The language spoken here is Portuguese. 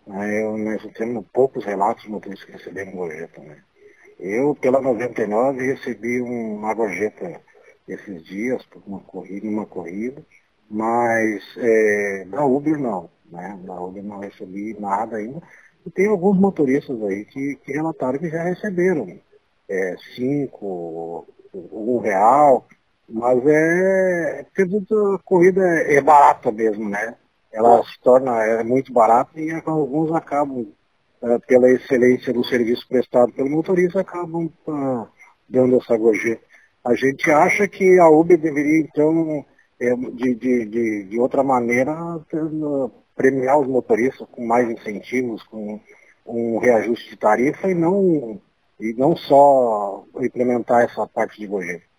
Né? Nós temos poucos relatos de motoristas que receberam gorjeta. Né? Eu, pela 99, recebi uma gorjeta esses dias, por uma corrida, mas da Uber não. Né? Da Uber não recebi nada ainda. E tem alguns motoristas aí que relataram que já receberam 5, R$ 1, mas porque a corrida é barata mesmo, né? Ela se torna muito barata e alguns acabam, pela excelência do serviço prestado pelo motorista, acabam dando essa gorjeta. A gente acha que a Uber deveria, então, de outra maneira, premiar os motoristas com mais incentivos, com um reajuste de tarifa e não só implementar essa parte de gorjeta.